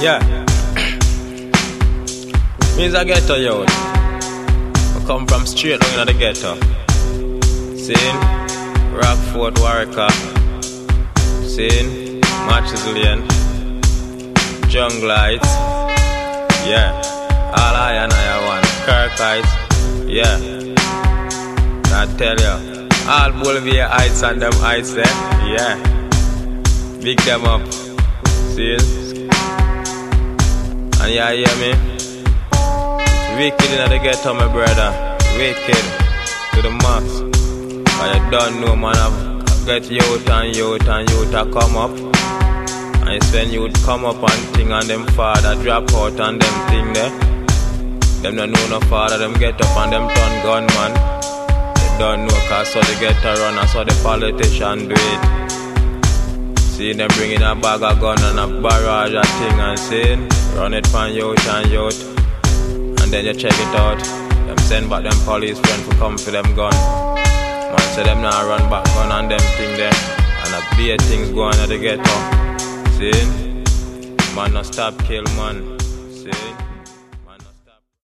Yeah. Me's a ghetto youth. I come from straight down in the ghetto. Seen Rockford, Warwick. Seen Matches Lane, Jungle Heights. Yeah. All I and I want. Kirk Heights. Yeah. I tell you. All Bolivia Heights and them heights there. Yeah. Big them up. See? And you hear me? Wicked in the ghetto, my brother. Wicked to the max. Cause you don't know, man. I get youth a come up. And it's when youth come up and thing and them father drop out and them thing there. Them don't know no father, them get up and them turn gunman. They don't know cause so they get a run and so the politician do it. See them bringing a bag of gun and a barrage of thing and saying run it from youth and youth. And then you check it out. Them send back them police friends to come for them gun. Man say them now run back gun and them thing there. And a beer things go on at the ghetto. See? Man no stop kill man. See?